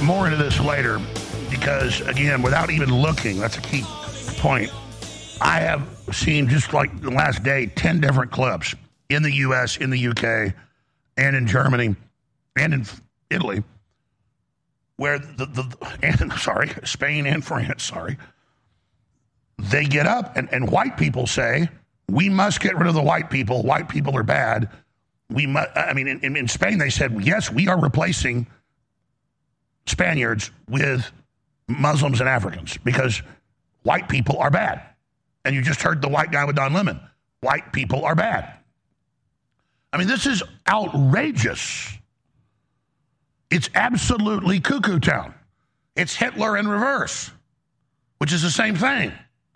more into this later because, again, without even looking, that's a key point. I have seen, just like the last day, 10 different clips in the U.S., in the U.K., and in Germany, and in Italy, where Spain and France, they get up and white people say, we must get rid of the white people. White people are bad. In Spain, they said, yes, we are replacing Spaniards with Muslims and Africans because white people are bad. And you just heard the white guy with Don Lemon. White people are bad. This is outrageous. It's absolutely cuckoo town. It's Hitler in reverse, which is the same thing.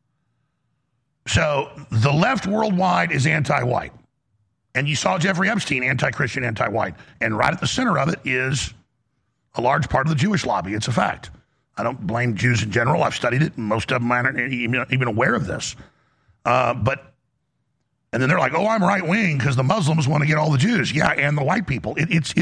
So the left worldwide is anti-white. And you saw Jeffrey Epstein, anti-Christian, anti-white. And right at the center of it is a large part of the Jewish lobby. It's a fact. I don't blame Jews in general. I've studied it. Most of them aren't even aware of this. And then they're like, oh, I'm right-wing because the Muslims want to get all the Jews. Yeah, and the white people.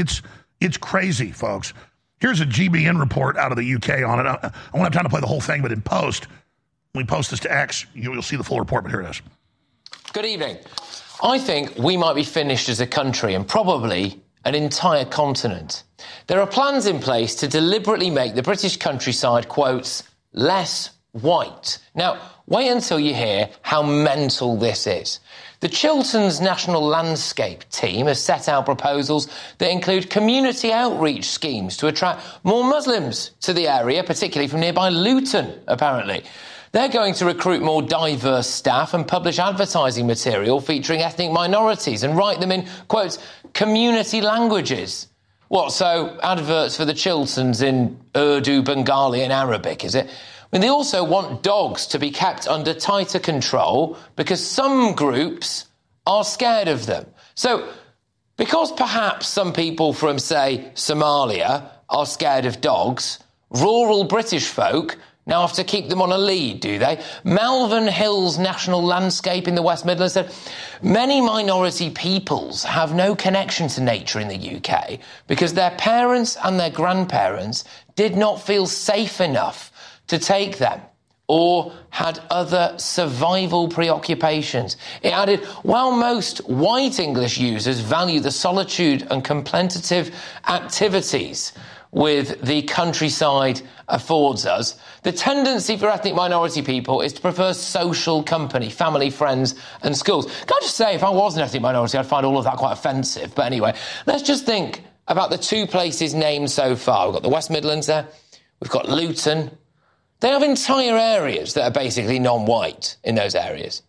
It's crazy, folks. Here's a GBN report out of the UK on it. I won't have time to play the whole thing, but in post, when we post this to X, you'll see the full report, but here it is. Good evening. I think we might be finished as a country and probably an entire continent. There are plans in place to deliberately make the British countryside, quotes, less white. Now, wait until you hear how mental this is. The Chilterns National Landscape team has set out proposals that include community outreach schemes to attract more Muslims to the area, particularly from nearby Luton, apparently. They're going to recruit more diverse staff and publish advertising material featuring ethnic minorities and write them in, quote, community languages. What, so adverts for the Chilterns in Urdu, Bengali and Arabic, is it? They also want dogs to be kept under tighter control because some groups are scared of them. So, because perhaps some people from, say, Somalia are scared of dogs, rural British folk now have to keep them on a lead, do they? Malvern Hills National Landscape in the West Midlands said many minority peoples have no connection to nature in the UK because their parents and their grandparents did not feel safe enough to take them or had other survival preoccupations. It added, while most white English users value the solitude and contemplative activities with the countryside affords us, the tendency for ethnic minority people is to prefer social company, family, friends and schools. Can I just say, if I was an ethnic minority, I'd find all of that quite offensive. But anyway, let's just think about the two places named so far. We've got the West Midlands there, we've got Luton. They have entire areas that are basically non-white in those areas.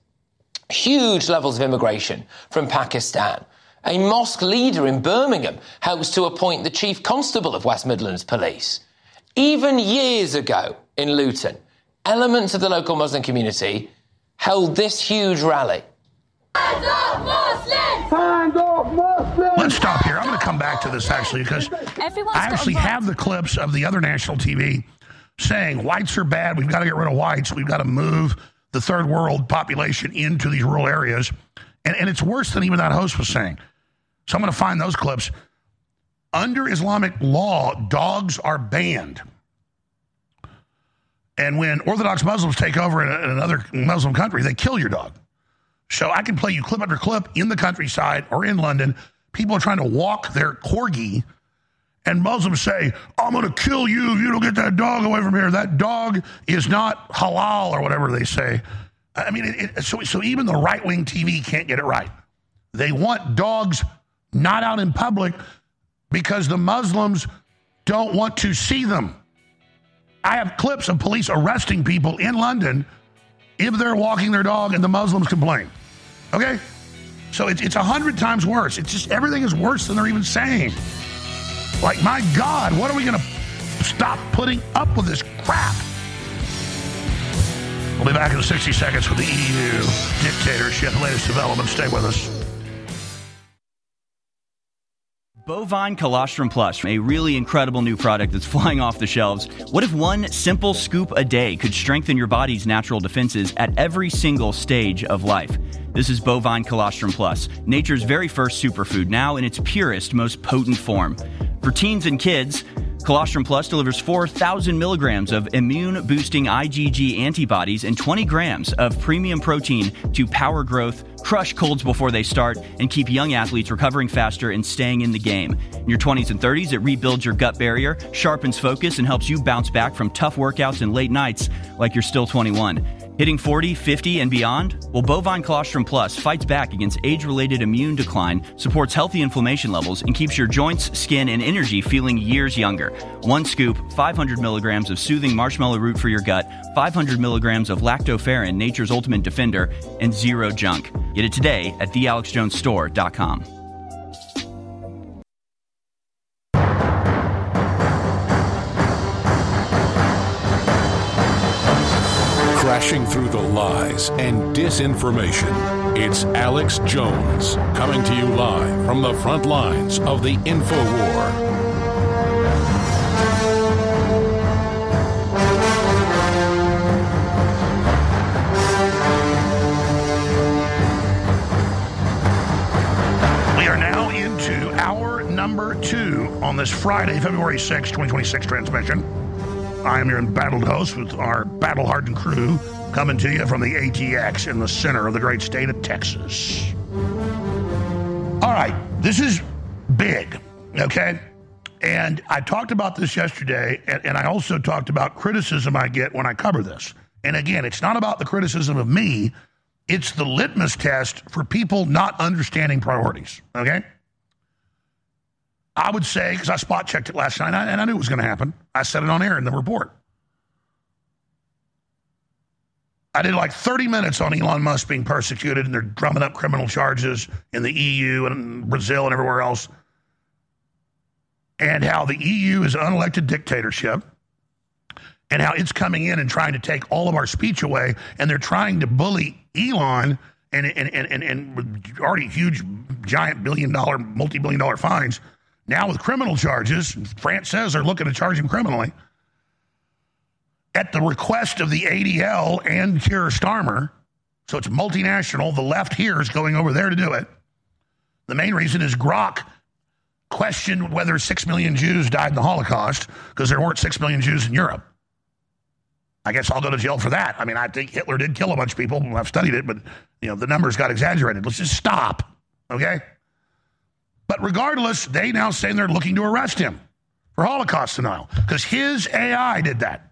Huge levels of immigration from Pakistan. A mosque leader in Birmingham helps to appoint the Chief Constable of West Midlands Police. Even years ago in Luton, elements of the local Muslim community held this huge rally. Hands up, Muslims! Hands up, Muslims! Let's stop here. I'm going to come back to this, actually, because I actually have the clips of the other national TV saying whites are bad, we've got to get rid of whites, we've got to move the third world population into these rural areas. And it's worse than even that host was saying. So I'm going to find those clips. Under Islamic law, dogs are banned. And when Orthodox Muslims take over in another Muslim country, they kill your dog. So I can play you clip after clip in the countryside or in London. People are trying to walk their corgi, and Muslims say, I'm going to kill you if you don't get that dog away from here. That dog is not halal or whatever they say. I mean, so even the right-wing TV can't get it right. They want dogs not out in public because the Muslims don't want to see them. I have clips of police arresting people in London if they're walking their dog and the Muslims complain. Okay? So it's 100 times worse. It's just everything is worse than they're even saying. Like, my God, what are we going to stop putting up with this crap? We'll be back in 60 seconds with the EU dictatorship. Latest developments. Stay with us. Bovine Colostrum Plus, a really incredible new product that's flying off the shelves. What if one simple scoop a day could strengthen your body's natural defenses at every single stage of life? This is Bovine Colostrum Plus, nature's very first superfood, now in its purest, most potent form. For teens and kids, Colostrum Plus delivers 4,000 milligrams of immune-boosting IgG antibodies and 20 grams of premium protein to power growth, crush colds before they start, and keep young athletes recovering faster and staying in the game. In your 20s and 30s, it rebuilds your gut barrier, sharpens focus, and helps you bounce back from tough workouts and late nights like you're still 21. Hitting 40, 50, and beyond? Well, Bovine Colostrum Plus fights back against age-related immune decline, supports healthy inflammation levels, and keeps your joints, skin, and energy feeling years younger. One scoop, 500 milligrams of soothing marshmallow root for your gut, 500 milligrams of lactoferrin, nature's ultimate defender, and zero junk. Get it today at thealexjonesstore.com. Crashing through the lies and disinformation, it's Alex Jones coming to you live from the front lines of the InfoWar. We are now into hour number 2 on this Friday, February 6, 2026 transmission. I am your embattled host with our battle-hardened crew coming to you from the ATX in the center of the great state of Texas. All right, this is big, okay? And I talked about this yesterday, and I also talked about criticism I get when I cover this. And again, it's not about the criticism of me. It's the litmus test for people not understanding priorities, okay? I would say, because I spot checked it last night, and I knew it was going to happen. I said it on air in the report. I did like 30 minutes on Elon Musk being persecuted, and they're drumming up criminal charges in the EU and Brazil and everywhere else, and how the EU is an unelected dictatorship, and how it's coming in and trying to take all of our speech away, and they're trying to bully Elon and already huge, giant multi-billion-dollar fines. Now with criminal charges, France says they're looking to charge him criminally. At the request of the ADL and Keir Starmer, so it's multinational, the left here is going over there to do it. The main reason is Grok questioned whether 6 million Jews died in the Holocaust because there weren't 6 million Jews in Europe. I guess I'll go to jail for that. I mean, I think Hitler did kill a bunch of people. I've studied it, but the numbers got exaggerated. Let's just stop, okay? But regardless, they now say they're looking to arrest him for Holocaust denial because his AI did that.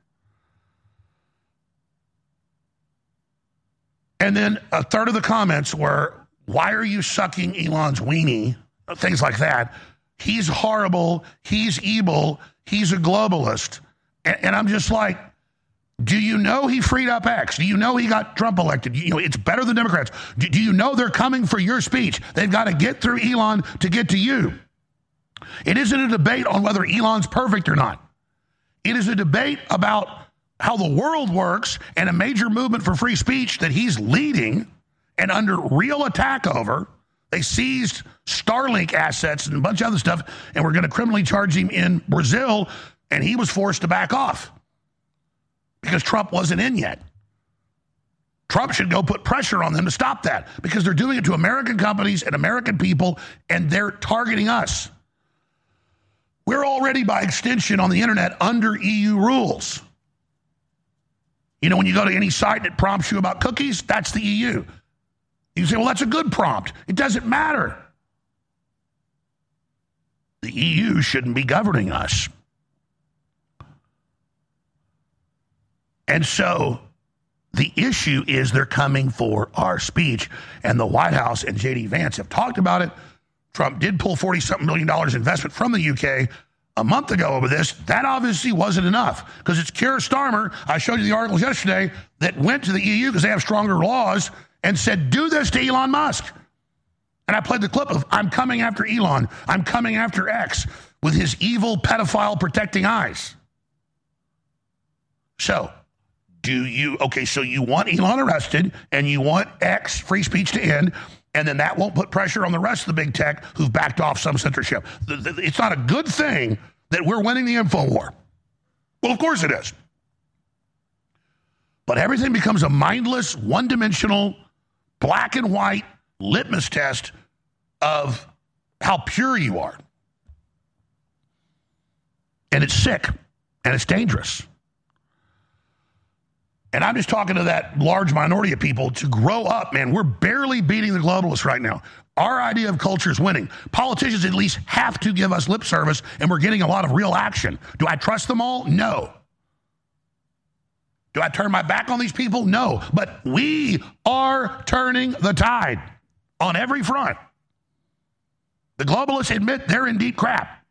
And then a third of the comments were, why are you sucking Elon's weenie? Things like that. He's horrible. He's evil. He's a globalist. And I'm just like, do you know he freed up X? Do you know he got Trump elected? It's better than Democrats. Do you know they're coming for your speech? They've got to get through Elon to get to you. It isn't a debate on whether Elon's perfect or not. It is a debate about how the world works and a major movement for free speech that he's leading and under real attack over. They seized Starlink assets and a bunch of other stuff, and we're going to criminally charge him in Brazil, and he was forced to back off because Trump wasn't in yet. Trump should go put pressure on them to stop that because they're doing it to American companies and American people, and they're targeting us. We're already, by extension, on the internet under EU rules. When you go to any site that prompts you about cookies, that's the EU. You say, well, that's a good prompt. It doesn't matter. The EU shouldn't be governing us. And so the issue is they're coming for our speech. And the White House and J.D. Vance have talked about it. Trump did pull $40-something million investment from the UK a month ago over this. That obviously wasn't enough because it's Keir Starmer, I showed you the articles yesterday, that went to the EU because they have stronger laws and said, do this to Elon Musk. And I played the clip of, I'm coming after Elon. I'm coming after X with his evil pedophile protecting eyes. So, so you want Elon arrested and you want X free speech to end, and then that won't put pressure on the rest of the big tech who've backed off some censorship. It's not a good thing that we're winning the info war. Well, of course it is. But everything becomes a mindless, one-dimensional, black and white litmus test of how pure you are. And it's sick, and it's dangerous. And I'm just talking to that large minority of people to grow up, man. We're barely beating the globalists right now. Our idea of culture is winning. Politicians at least have to give us lip service, and we're getting a lot of real action. Do I trust them all? No. Do I turn my back on these people? No. But we are turning the tide on every front. The globalists admit they're in deep crap.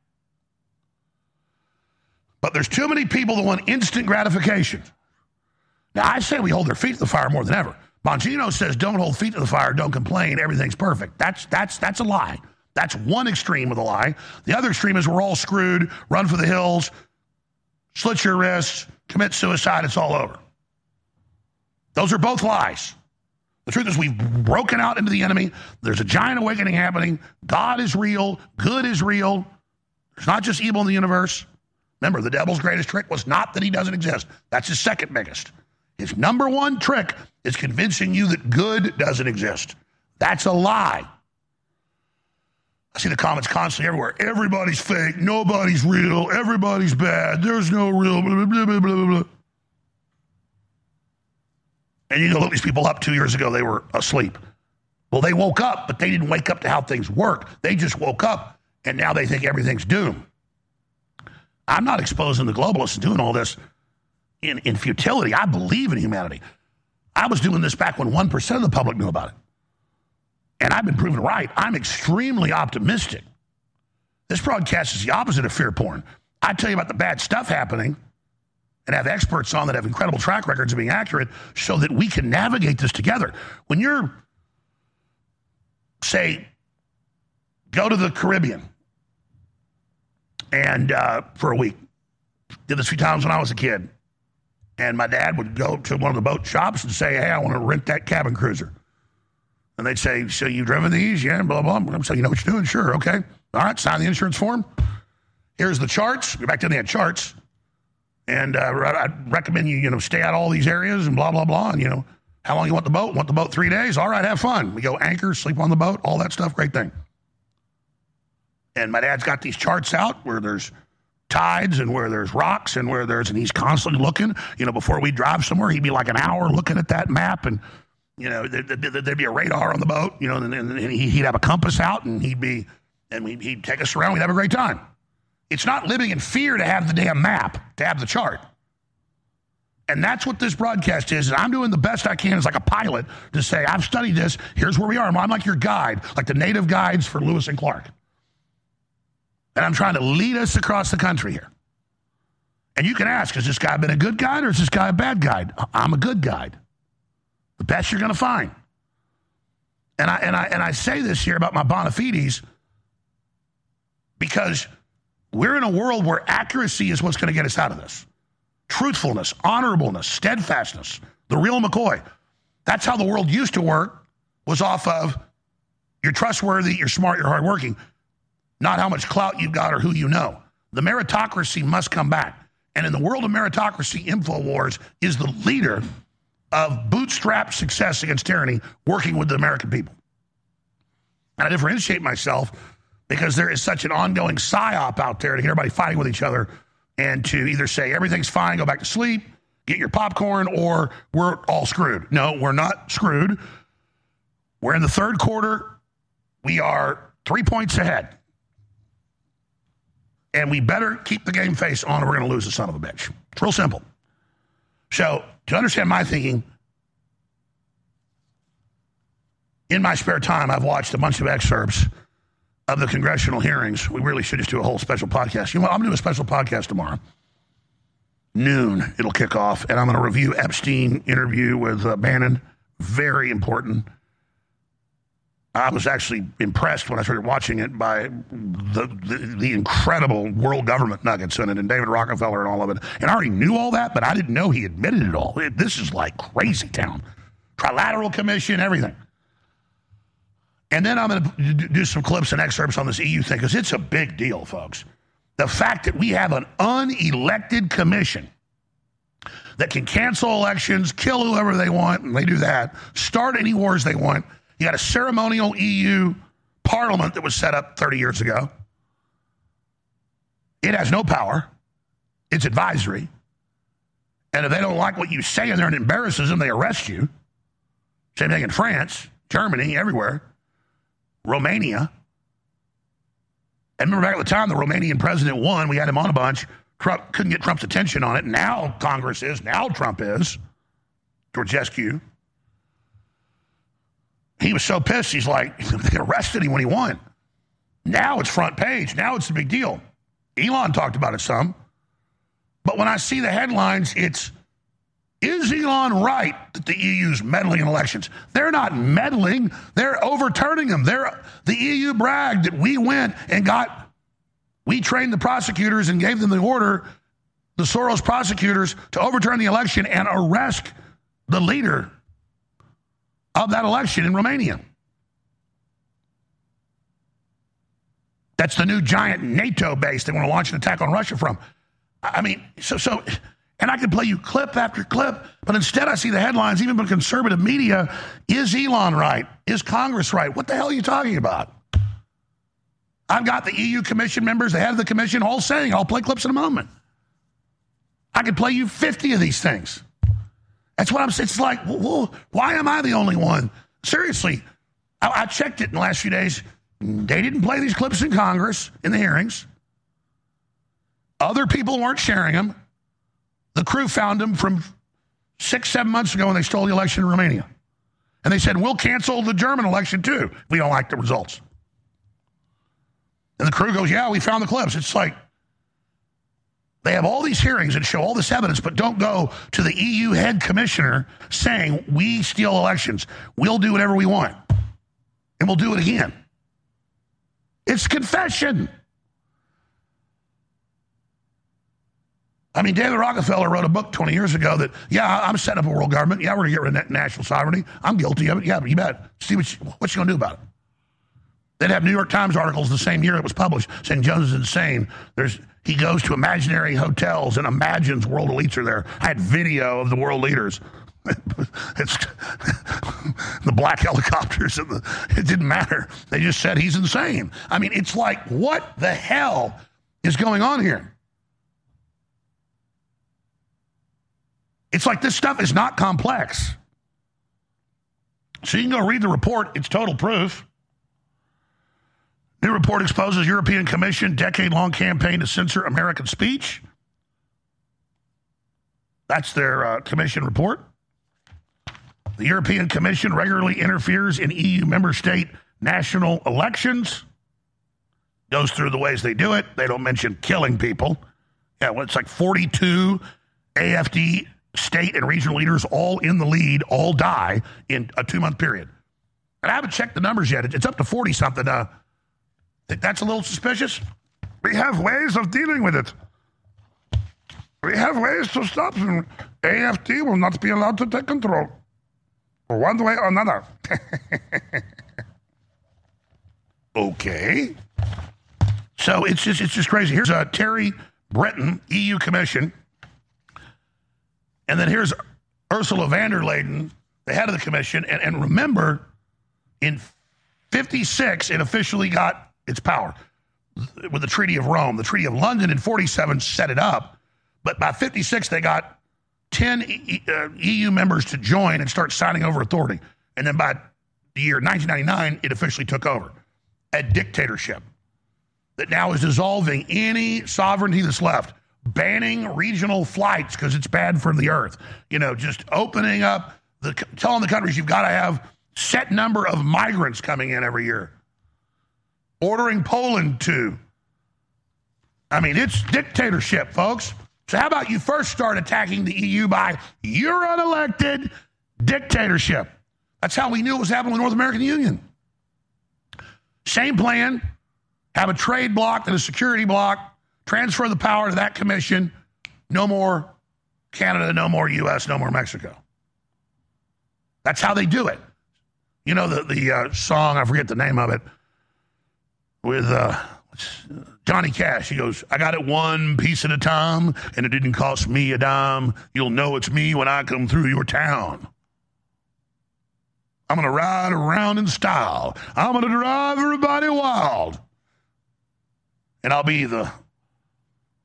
But there's too many people that want instant gratification. Now, I say we hold their feet to the fire more than ever. Bongino says, don't hold feet to the fire, don't complain, everything's perfect. That's a lie. That's one extreme of the lie. The other extreme is we're all screwed, run for the hills, slit your wrists, commit suicide, it's all over. Those are both lies. The truth is we've broken out into the enemy. There's a giant awakening happening. God is real. Good is real. There's not just evil in the universe. Remember, the devil's greatest trick was not that he doesn't exist. That's his second biggest. His number one trick is convincing you that good doesn't exist. That's a lie. I see the comments constantly everywhere. Everybody's fake. Nobody's real. Everybody's bad. There's no real blah, blah, blah, blah, blah. And you go look these people up 2 years ago, they were asleep. Well, they woke up, but they didn't wake up to how things work. They just woke up, and now they think everything's doomed. I'm not exposing the globalists and doing all this in futility. I believe in humanity. I was doing this back when 1% of the public knew about it. And I've been proven right. I'm extremely optimistic. This broadcast is the opposite of fear porn. I tell you about the bad stuff happening and have experts on that have incredible track records of being accurate so that we can navigate this together. When you're, say, go to the Caribbean and for a week. Did this a few times when I was a kid. And my dad would go to one of the boat shops and say, hey, I want to rent that cabin cruiser. And they'd say, so you've driven these? Yeah, blah, blah, blah. So you know what you're doing? Sure, okay. All right, sign the insurance form. Here's the charts. Back then they had charts. And I'd recommend you stay out of all these areas and blah, blah, blah. And, how long you want the boat? Want the boat 3 days? All right, have fun. We go anchor, sleep on the boat, all that stuff. Great thing. And my dad's got these charts out where there's tides and where there's rocks and and he's constantly looking. Before we drive somewhere, he'd be like an hour looking at that map and, there'd be a radar on the boat, and he'd have a compass out and he'd take us around. We'd have a great time. It's not living in fear to have the damn map, to have the chart. And that's what this broadcast is. And I'm doing the best I can as like a pilot to say, I've studied this. Here's where we are. I'm like your guide, like the native guides for Lewis and Clark. And I'm trying to lead us across the country here. And you can ask, has this guy been a good guide or is this guy a bad guide? I'm a good guide. The best you're going to find. And I say this here about my bona fides because we're in a world where accuracy is what's going to get us out of this. Truthfulness, honorableness, steadfastness, the real McCoy. That's how the world used to work, was off of you're trustworthy, you're smart, you're hardworking, not how much clout you've got or who you know. The meritocracy must come back. And in the world of meritocracy, InfoWars is the leader of bootstrap success against tyranny, working with the American people. And I differentiate myself because there is such an ongoing psyop out there to get everybody fighting with each other and to either say everything's fine, go back to sleep, get your popcorn, or we're all screwed. No, we're not screwed. We're in the third quarter. We are 3 points ahead. And we better keep the game face on or we're going to lose the son of a bitch. It's real simple. So, to understand my thinking, in my spare time, I've watched a bunch of excerpts of the congressional hearings. We really should just do a whole special podcast. You know what? I'm going to do a special podcast tomorrow. Noon, it'll kick off, and I'm going to review Epstein interview with Bannon. Very important. I was actually impressed when I started watching it by the incredible world government nuggets in it and David Rockefeller and all of it. And I already knew all that, but I didn't know he admitted it all. This is like crazy town. Trilateral Commission, everything. And then I'm going to do some clips and excerpts on this EU thing because it's a big deal, folks. The fact that we have an unelected commission that can cancel elections, kill whoever they want, and they do that, start any wars they want. You got a ceremonial EU parliament that was set up 30 years ago. It has no power. It's advisory. And if they don't like what you say in there and embarrasses them, they arrest you. Same thing in France, Germany, everywhere. Romania. And remember back at the time the Romanian president won, we had him on a bunch. Trump couldn't get Trump's attention on it. Now Congress is. Now Trump is. Georgescu. He was so pissed, he's like, they arrested him when he won. Now it's front page. Now it's a big deal. Elon talked about it some. But when I see the headlines, it's, is Elon right that the EU's meddling in elections? They're not meddling. They're overturning them. The EU bragged that we went and we trained the prosecutors and gave them the order, the Soros prosecutors, to overturn the election and arrest the leader of that election in Romania. That's the new giant NATO base they want to launch an attack on Russia from. I mean, so, and I could play you clip after clip, but instead I see the headlines, even from conservative media, is Elon right? Is Congress right? What the hell are you talking about? I've got the EU Commission members, the head of the Commission, all saying, I'll play clips in a moment. I could play you 50 of these things. That's what I'm saying. It's like, well, why am I the only one? Seriously, I checked it in the last few days. They didn't play these clips in Congress, in the hearings. Other people weren't sharing them. The crew found them from 6-7 months ago when they stole the election in Romania. And they said, we'll cancel the German election too if we don't like the results. And the crew goes, yeah, we found the clips. It's like, they have all these hearings that show all this evidence, but don't go to the EU head commissioner saying, we steal elections. We'll do whatever we want. And we'll do it again. It's confession. I mean, David Rockefeller wrote a book 20 years ago that, yeah, I'm setting up a world government. Yeah, we're going to get rid of national sovereignty. I'm guilty of it. Yeah, but you bet. See what you going to do about it. They'd have New York Times articles the same year it was published saying Jones is insane. He goes to imaginary hotels and imagines world elites are there. I had video of the world leaders. It's the black helicopters. It didn't matter. They just said he's insane. I mean, it's like, what the hell is going on here? It's like this stuff is not complex. So you can go read the report. It's total proof. New report exposes European Commission decade-long campaign to censor American speech. That's their commission report. The European Commission regularly interferes in EU member state national elections. Goes through the ways they do it. They don't mention killing people. Yeah, well, it's like 42 AFD state and regional leaders all in the lead, all die in a 2-month period. And I haven't checked the numbers yet. It's up to 40-something. Think that's a little suspicious? We have ways of dealing with it. We have ways to stop them. AFD will not be allowed to take control. One way or another. Okay. So it's just crazy. Here's Terry Breton, EU Commission. And then here's Ursula von der Leyen, the head of the commission. And remember, in 56, it officially got its power with the Treaty of Rome. The Treaty of London in 47 set it up. But by 56, they got 10 EU members to join and start signing over authority. And then by the year 1999, it officially took over. A dictatorship that now is dissolving any sovereignty that's left. Banning regional flights because it's bad for the earth. Just opening up, telling the countries you've got to have set number of migrants coming in every year. Ordering Poland to. I mean, it's dictatorship, folks. So how about you first start attacking the EU by you're unelected dictatorship. That's how we knew it was happening with the North American Union. Same plan. Have a trade bloc and a security bloc. Transfer the power to that commission. No more Canada, no more U.S., no more Mexico. That's how they do it. You know the song, I forget the name of it, with Johnny Cash. He goes, I got it one piece at a time, and it didn't cost me a dime. You'll know it's me when I come through your town. I'm going to ride around in style. I'm going to drive everybody wild. And I'll be the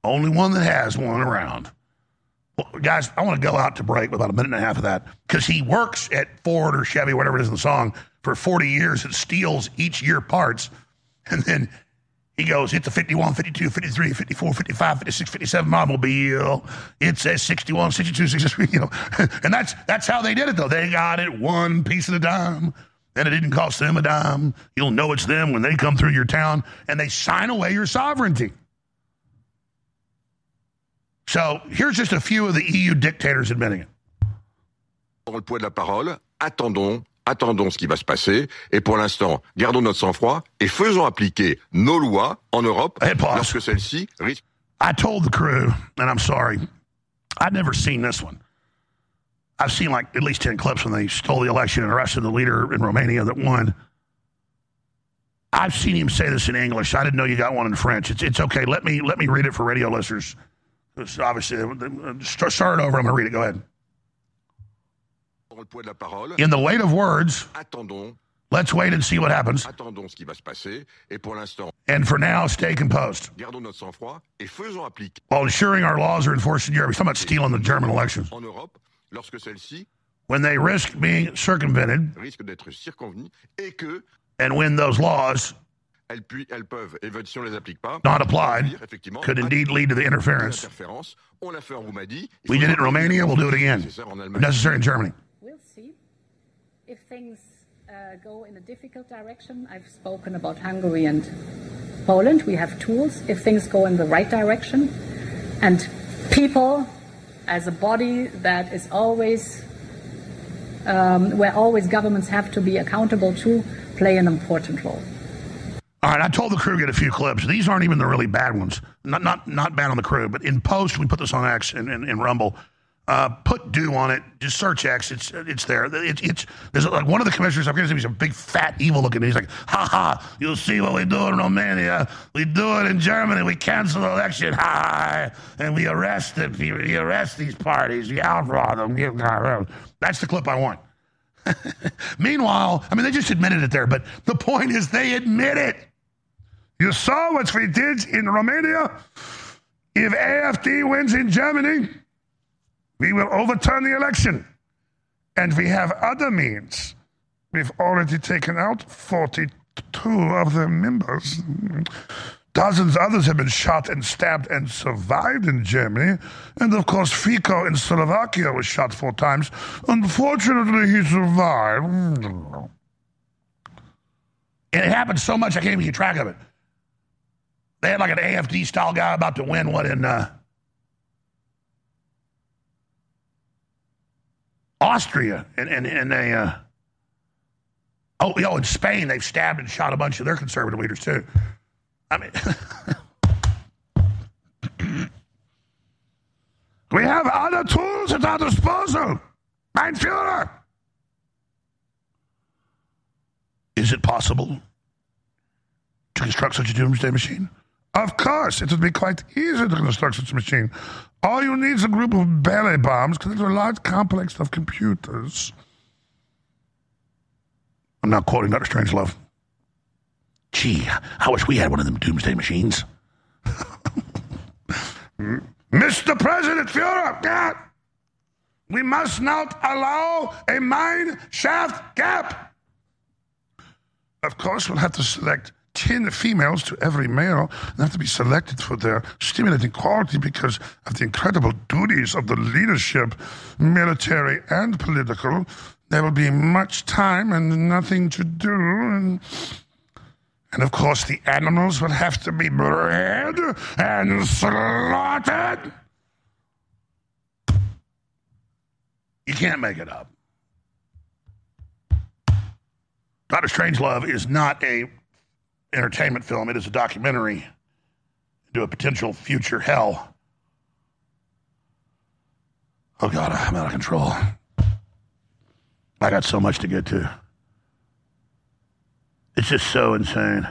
Only one that has one around. Well, guys, I want to go out to break with about a minute and a half of that because he works at Ford or Chevy, whatever it is in the song, for 40 years and steals each year parts. And then he goes, it's a 51, 52, 53, 54, 55, 56, 57 automobile. It's a 61, 62, 63, you know. And that's how they did it, though. They got it one piece at a dime, and it didn't cost them a dime. You'll know it's them when they come through your town, and they sign away your sovereignty. So here's just a few of the EU dictators admitting it. Le poids de la parole, attendons ce qui va se passer, et pour l'instant, gardons notre sang-froid et faisons appliquer nos lois en Europe lorsque celles-ci risquent. I told the crew, and I'm sorry, I'd never seen this one. I've seen like at least 10 clips when they stole the election and arrested the leader in Romania that won. I've seen him say this in English. I didn't know you got one in French. It's okay. Let me read it for radio listeners. It's obviously, start it over. I'm going to read it. Go ahead. In the weight of words, let's wait and see what happens. And for now, stay composed. While ensuring our laws are enforced in Europe. He's talking about stealing the German elections. When they risk being circumvented, and when those laws not applied, could indeed lead to the interference. We did it in Romania, we'll do it again. If necessary in Germany. We'll see. If things go in a difficult direction, I've spoken about Hungary and Poland. We have tools. If things go in the right direction, and people as a body that is always, where always governments have to be accountable to, play an important role. All right, I told the crew to get a few clips. These aren't even the really bad ones. Not bad on the crew, but in post, we put this on X and Rumble. Put do on it. Just search X. It's there. There's like one of the commissioners. I'm going to say he's a big, fat, evil-looking. He's like, ha ha! You'll see what we do in Romania. We do it in Germany. We cancel the election. Ha! And we arrest the people. We arrest these parties. We outlaw them. That's the clip I want. Meanwhile, I mean, they just admitted it there, but the point is they admit it. You saw what we did in Romania? If AfD wins in Germany, we will overturn the election. And we have other means. We've already taken out 42 of the members. Dozens others have been shot and stabbed and survived in Germany. And of course, Fico in Slovakia was shot 4 times. Unfortunately, he survived. And it happened so much I can't even keep track of it. They had like an AfD-style guy about to win what in Austria. And they... in Spain, they've stabbed and shot a bunch of their conservative leaders, too. I mean... We have other tools at our disposal. Mein Führer. Is it possible to construct such a doomsday machine? Of course, it would be quite easy to construct such a machine. All you need is a group of ballet bombs, because it's a large complex of computers. I'm not quoting Dr. Strangelove. Gee, I wish we had one of them doomsday machines. Mr. President Führer, we must not allow a mine shaft gap. Of course, we'll have to select 10 females to every male. They have to be selected for their stimulating quality because of the incredible duties of the leadership, military and political. There will be much time and nothing to do. And of course, the animals will have to be bred and slaughtered. You can't make it up. Dr. Strangelove is not a entertainment film. It is a documentary into a potential future hell. Oh, God, I'm out of control. I got so much to get to. It's just so insane.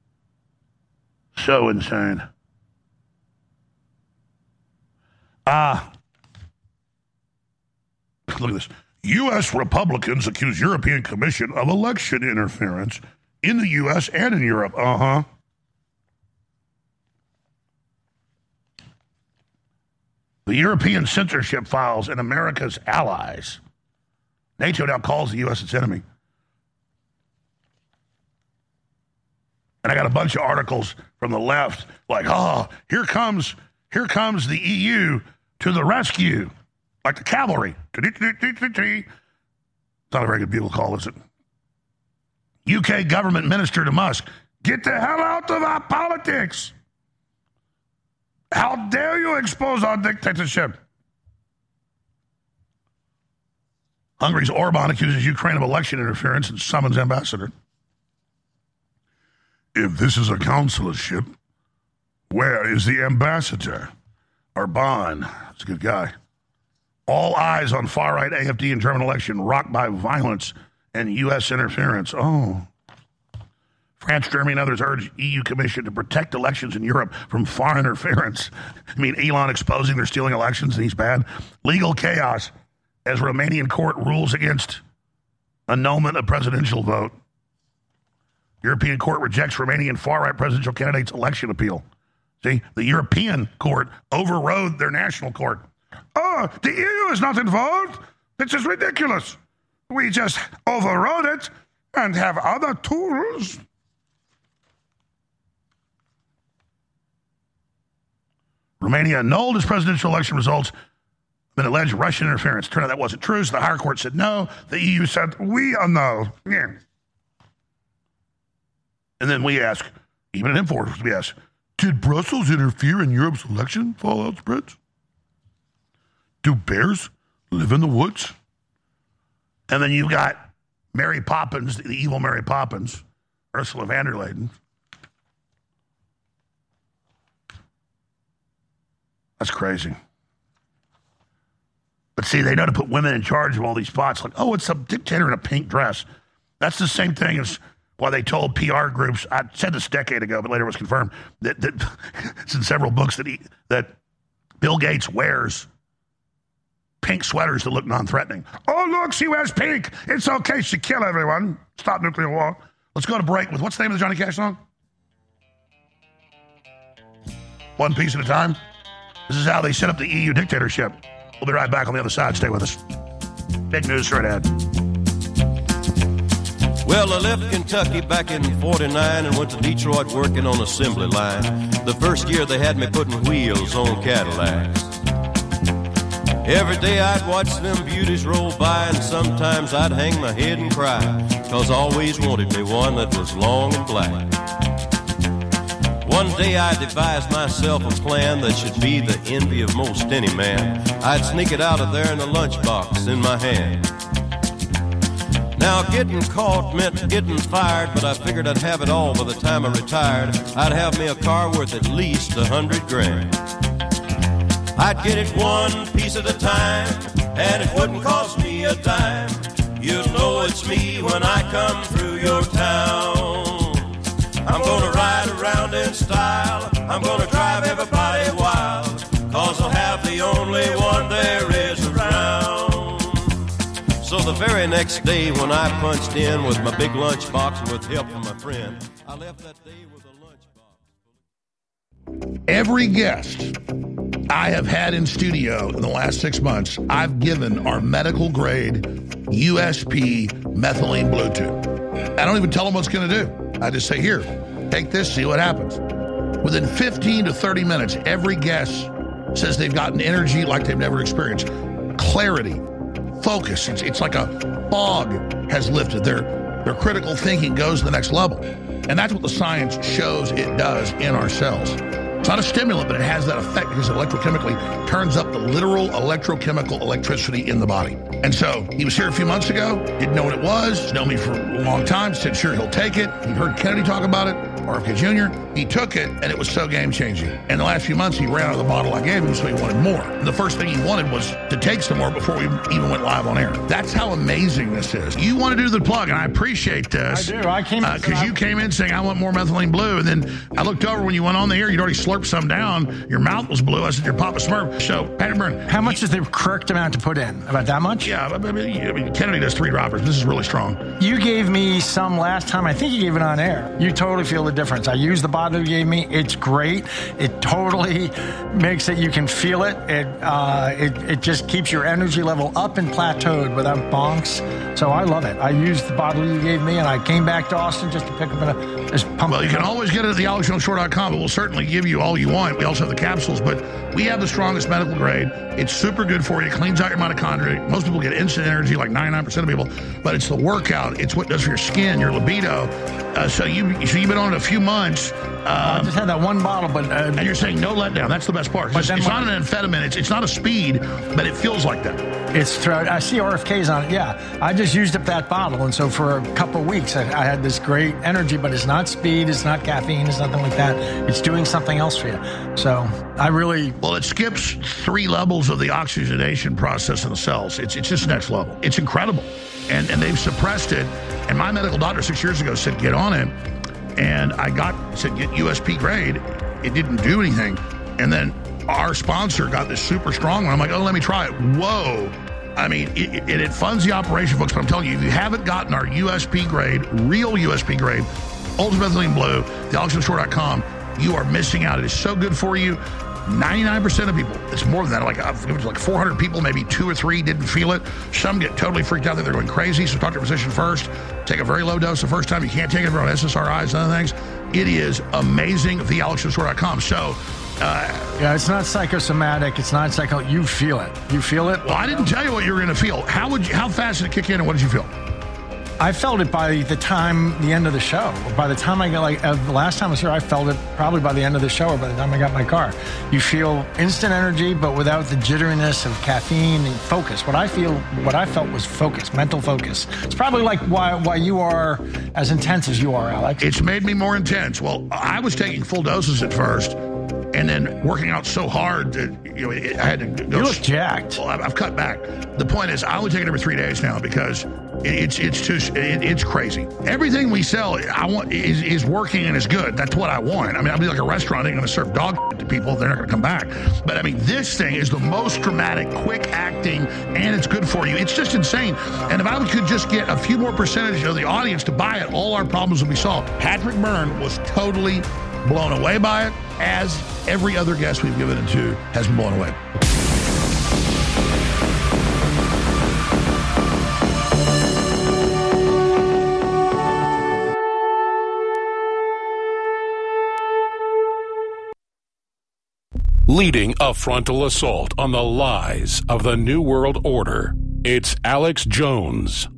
So insane. Look at this. U.S. Republicans accuse European Commission of election interference in the U.S. and in Europe. The European censorship files and America's allies. NATO now calls the U.S. its enemy. And I got a bunch of articles from the left like, oh, here comes the EU to the rescue, like the cavalry. It's not a very good bugle call, is it? UK government minister to Musk, get the hell out of our politics. How dare you expose our dictatorship? Hungary's Orban accuses Ukraine of election interference and summons ambassador. If this is a consulship, where is the ambassador? Orban, that's a good guy. All eyes on far-right AfD and German election rocked by violence and U.S. interference. Oh. France, Germany, and others urge EU Commission to protect elections in Europe from foreign interference. I mean, Elon exposing they're stealing elections and he's bad. Legal chaos as Romanian court rules against annulment of presidential vote. European court rejects Romanian far-right presidential candidate's election appeal. See, the European court overrode their national court. Oh, the EU is not involved? This is ridiculous. We just overrode it and have other tools. Romania annulled its presidential election results but alleged Russian interference. Turned out that wasn't true, so the higher court said no. The EU said, we annul. Yeah. And then we ask, even in Inforce, we ask, did Brussels interfere in Europe's election fallout spreads? Do bears live in the woods? And then you've got Mary Poppins, the evil Mary Poppins, Ursula von der Leyen. That's crazy. But see, they know to put women in charge of all these spots. Like, oh, it's a dictator in a pink dress. That's the same thing as why they told PR groups, I said this a decade ago, but later it was confirmed, that it's in several books that Bill Gates wears pink sweaters that look non-threatening. Oh, look, she wears pink. It's okay. She kill everyone. Stop nuclear war. Let's go to break with, what's the name of the Johnny Cash song? One piece at a time. This is how they set up the EU dictatorship. We'll be right back on the other side. Stay with us. Big news straight ahead. Well, I left Kentucky back in 49 and went to Detroit working on assembly line. The first year they had me putting wheels on Cadillacs. Every day I'd watch them beauties roll by, and sometimes I'd hang my head and cry, 'cause I always wanted me one that was long and black. One day I devised myself a plan that should be the envy of most any man. I'd sneak it out of there in a lunchbox in my hand. Now getting caught meant getting fired, but I figured I'd have it all by the time I retired. I'd have me a car worth at least $100,000. I'd get it one piece at a time, and it wouldn't cost me a dime. You'll know it's me when I come through your town. I'm gonna ride around in style, I'm gonna drive everybody wild, 'cause I'll have the only one there is around. So the very next day when I punched in with my big lunchbox and with help from my friend, I left that day with a lunchbox. Every guest I have had in studio in the last 6 months, I've given our medical grade USP methylene blue tube. I don't even tell them what's going to do. I just say, here, take this, see what happens. Within 15 to 30 minutes, every guest says they've gotten energy like they've never experienced. Clarity, focus. It's like a fog has lifted. Their critical thinking goes to the next level. And that's what the science shows it does in our cells. It's not a stimulant, but it has that effect because it electrochemically turns up the literal electrochemical electricity in the body. And so he was here a few months ago, didn't know what it was, known me for a long time, said sure he'll take it. He heard Kennedy talk about it, RFK Jr. He took it, and it was so game-changing. And the last few months, he ran out of the bottle I gave him, so he wanted more. And the first thing he wanted was to take some more before we even went live on air. That's how amazing this is. You want to do the plug, and I appreciate this. I do. I came in because you came in saying, I want more methylene blue, and then I looked over when you went on the air, you'd already slurped some down. Your mouth was blue. I said, you're Papa Smurf. So, Patrick Byrne. How much is the correct amount to put in? About that much? Yeah, I mean, Kennedy does 3 droppers. This is really strong. You gave me some last time. I think you gave it on air. You totally feel the difference. I used the bottle bottle you gave me. It's great. It totally makes it, you can feel it. It just keeps your energy level up and plateaued without bonks. So I love it. I used the bottle you gave me, and I came back to Austin just to pick up Well, you can always get it at the AlexJonesShow.com, but we'll certainly give you all you want. We also have the capsules, but we have the strongest medical grade. It's super good for you. It cleans out your mitochondria. Most people get instant energy, like 99% of people, but it's the workout. It's what it does for your skin, your libido. So you've been on it a few months. I just had that one bottle, but... and you're saying no letdown. That's the best part. It's not an amphetamine. It's not a speed, but it feels like that. I see RFKs on it, yeah. I just used up that bottle, and so for a couple of weeks, I had this great energy, but it's not speed, it's not caffeine, it's nothing like that. It's doing something else for you. So I really... Well, it skips 3 levels of the oxygenation process in the cells. It's just next level. It's incredible. And they've suppressed it. And my medical doctor 6 years ago said, get on it. And I said, get USP grade. It didn't do anything. And then our sponsor got this super strong one. I'm like, oh, let me try it. Whoa. I mean, it funds the operation, folks. But I'm telling you, if you haven't gotten our USP grade, real USP grade, Ultimate Methylene Blue, the AlexJonesShow.com, you are missing out. It is so good for you. 99% of people, it's more than that, it was like 400 people, maybe 2 or 3 didn't feel it. Some get totally freaked out that they're going crazy, so talk to your physician first. Take a very low dose the first time. You can't take it if you're on SSRIs and other things. It is amazing, thealexjoneshow.com. So, yeah, it's not psychosomatic. It's not psycho. You feel it. You feel it? Well, I didn't tell you what you were going to feel. How fast did it kick in, and what did you feel? I felt it by the end of the show. By the time I got, the last time I was here, I felt it probably by the end of the show or by the time I got in my car. You feel instant energy, but without the jitteriness of caffeine and focus. What I felt was focus, mental focus. It's probably like why you are as intense as you are, Alex. It's made me more intense. Well, I was taking full doses at first, and then working out so hard that I had to go. You look jacked. Well, I've cut back. The point is, I only take it every 3 days now because it's crazy. Everything we sell, is working and is good. That's what I want. I mean, I'll be like a restaurant. They're going to serve dog to people. They're not going to come back. But I mean, this thing is the most dramatic, quick acting, and it's good for you. It's just insane. And if I could just get a few more percentage of the audience to buy it, all our problems would be solved. Patrick Byrne was totally blown away by it, as every other guest we've given it to has been blown away. Leading a frontal assault on the lies of the New World Order, it's Alex Jones.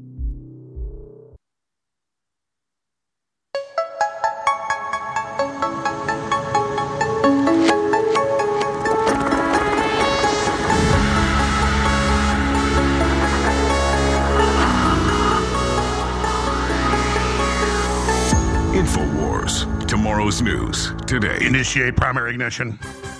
InfoWars, tomorrow's news, today. Initiate primary ignition.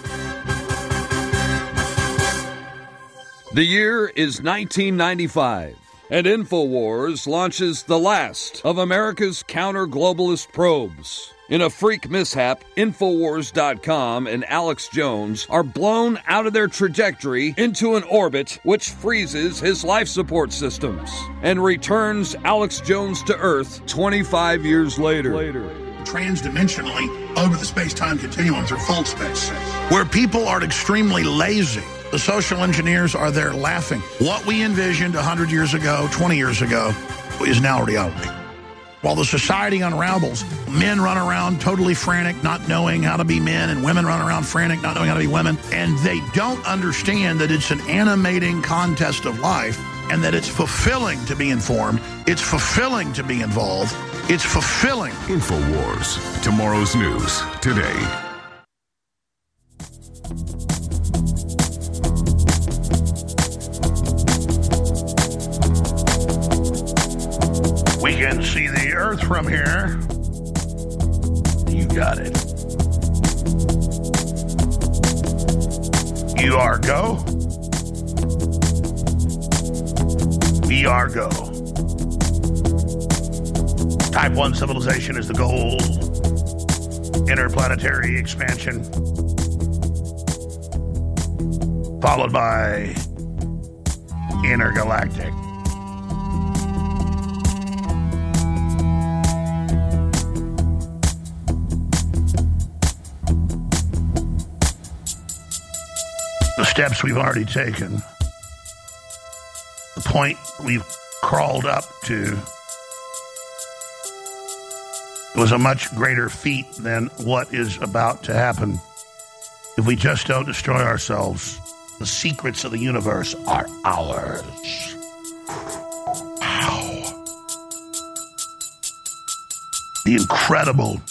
The year is 1995, and InfoWars launches the last of America's counter-globalist probes. In a freak mishap, Infowars.com and Alex Jones are blown out of their trajectory into an orbit which freezes his life support systems and returns Alex Jones to Earth 25 years later. Transdimensionally over the space-time continuum through full space, where people are extremely lazy. The social engineers are there laughing. What we envisioned 100 years ago, 20 years ago, is now reality. While the society unravels, men run around totally frantic, not knowing how to be men, and women run around frantic, not knowing how to be women, and they don't understand that it's an animating contest of life and that it's fulfilling to be informed, it's fulfilling to be involved, it's fulfilling. InfoWars, tomorrow's news, today. We can see the Earth from here. You got it. You are go. We are go. Type 1 civilization is the goal. Interplanetary expansion. Followed by intergalactic. the steps we've already taken, the point we've crawled up to, was a much greater feat than what is about to happen. If we just don't destroy ourselves, the secrets of the universe are ours. Wow. The incredible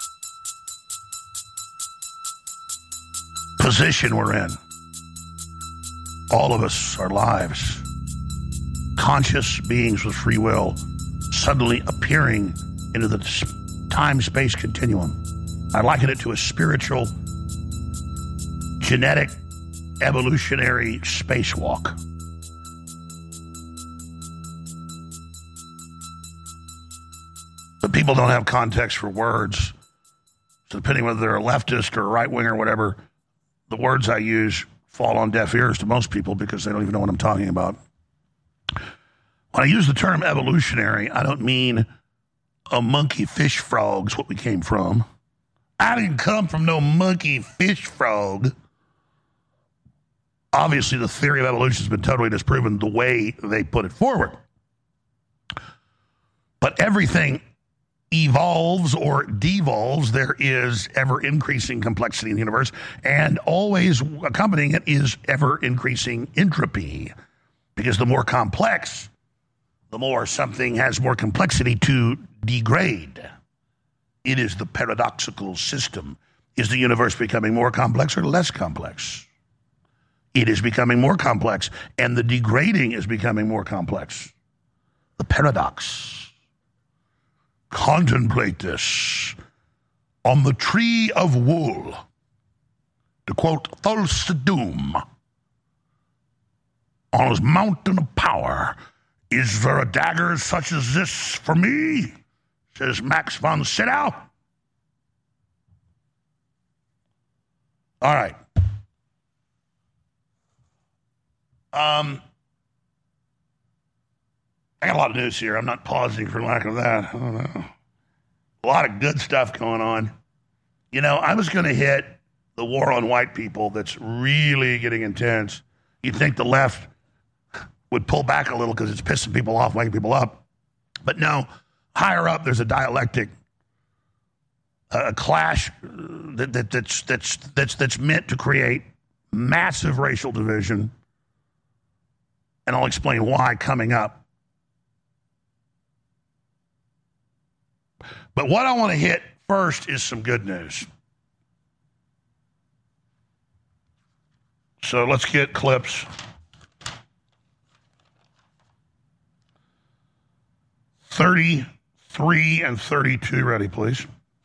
position we're in. All of us, our lives, conscious beings with free will, suddenly appearing into the time-space continuum. I liken it to a spiritual, genetic, evolutionary spacewalk. But people don't have context for words. So depending whether they're a leftist or a right-winger or whatever, the words I use fall on deaf ears to most people because they don't even know what I'm talking about. When I use the term evolutionary, I don't mean a monkey fish frog's what we came from. I didn't come from no monkey fish frog. Obviously, the theory of evolution has been totally disproven the way they put it forward. But everything evolves or devolves. There is ever-increasing complexity in the universe, and always accompanying it is ever-increasing entropy. Because the more complex, the more something has more complexity to degrade. It is the paradoxical system. Is the universe becoming more complex or less complex? It is becoming more complex, and the degrading is becoming more complex. The paradox. Contemplate this. On the tree of wool, to quote Thulse Doom, on his mountain of power, is there a dagger such as this for me? Says Max von Sydow. All right. I got a lot of news here. I'm not pausing for lack of that. I don't know. A lot of good stuff going on. You know, I was going to hit the war on white people that's really getting intense. You'd think the left would pull back a little because it's pissing people off, waking people up. But no, higher up, there's a dialectic, a clash that's meant to create massive racial division. And I'll explain why coming up. But what I want to hit first is some good news. So let's get clips. $33 and $32 ready, please.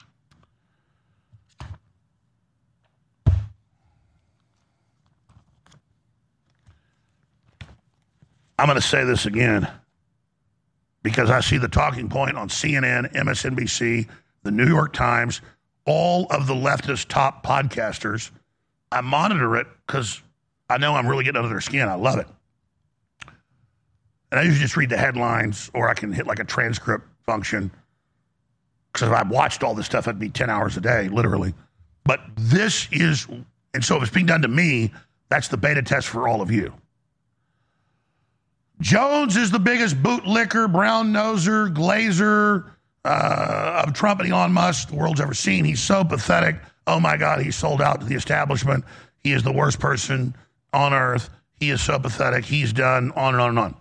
I'm going to say this again because I see the talking point on CNN, MSNBC, the New York Times, all of the leftist top podcasters. I monitor it because I know I'm really getting under their skin. I love it. And I usually just read the headlines, or I can hit like a transcript function. Because if I watched all this stuff, it'd be 10 hours a day, literally. But this is, and so if it's being done to me, that's the beta test for all of you. Jones is the biggest bootlicker, brown-noser, glazer of Trump and Elon Musk the world's ever seen. He's so pathetic. Oh, my God, he sold out to the establishment. He is the worst person on earth. He is so pathetic. He's done on and on and on.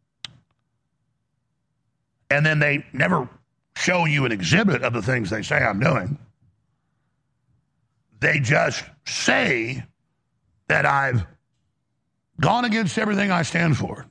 And then they never show you an exhibit of the things they say I'm doing. They just say that I've gone against everything I stand for.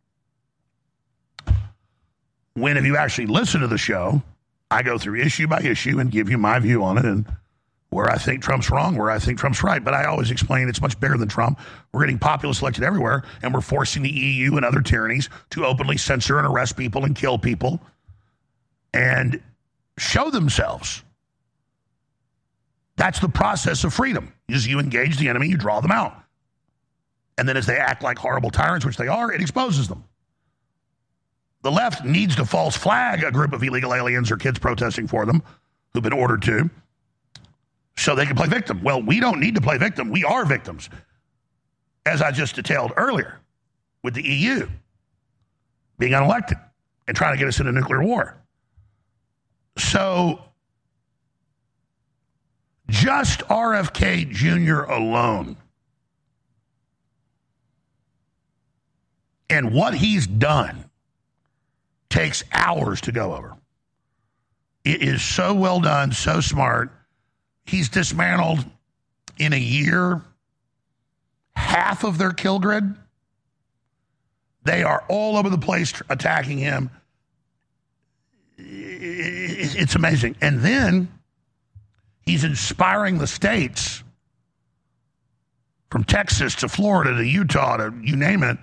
When, if you actually listen to the show, I go through issue by issue and give you my view on it and where I think Trump's wrong, where I think Trump's right. But I always explain it's much bigger than Trump. We're getting populists elected everywhere, and we're forcing the EU and other tyrannies to openly censor and arrest people and kill people and show themselves. That's the process of freedom. Is you engage the enemy, you draw them out. And then as they act like horrible tyrants, which they are, it exposes them. The left needs to false flag a group of illegal aliens or kids protesting for them who've been ordered to so they can play victim. Well, we don't need to play victim. We are victims. as I just detailed earlier, with the EU being unelected and trying to get us into nuclear war. So just RFK Jr. alone and what he's done takes hours to go over. It is so well done, so smart. He's dismantled in a year half of their kill grid. They are all over the place attacking him. It's amazing. And then he's inspiring the states from Texas to Florida to Utah to you name it